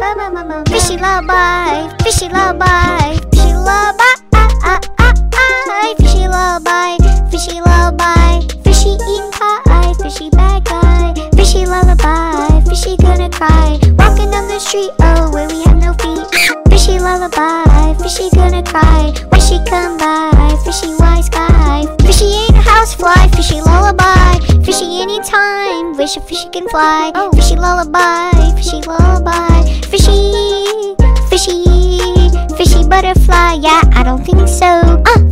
Fishy lullaby, fishy lullaby, fishy lullaby, fishy lullaby, fishy lullaby, fishy eating pie, fishy bad guy, fishy lullaby, fishy gonna cry, walking down the street, oh where we have no feet. Fishy lullaby, fishy gonna cry, when she come by, fishy wise guy, fishy ain't a housefly, fishy lullaby, fishy anytime, wish a fishy can fly. Fishy lullaby, fishy lullaby, fishy, fishy, fishy butterfly, yeah, I don't think so.